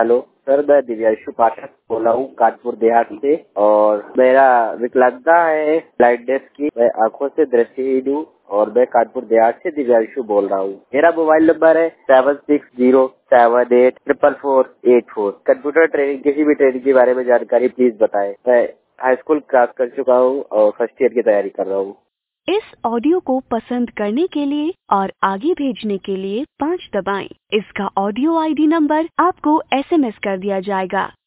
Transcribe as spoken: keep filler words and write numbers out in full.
Hello sir, मैं दिव्यांशु पाठक बोल रहा हूँ कानपुर देहात से और मेरा विकलांगता है ब्लाइंडनेस की। मैं आंखों से दृष्टिहीन हूँ और मैं कानपुर देहात से दिव्यांशु बोल रहा हूँ। मेरा मोबाइल नंबर है seven six zero seven eight triple four eight four. Computer training, किसी भी ट्रेनिंग के बारे में जानकारी प्लीज बताएं। मैं हाई स्कूल क्रॉस कर चुका हूँ और फर्स्ट ईयर की तैयारी कर रहा हूँ। इस ऑडियो को पसंद करने के लिए और आगे भेजने के लिए पाँच दबाएं। इसका ऑडियो आईडी नंबर आपको एसएमएस कर दिया जाएगा।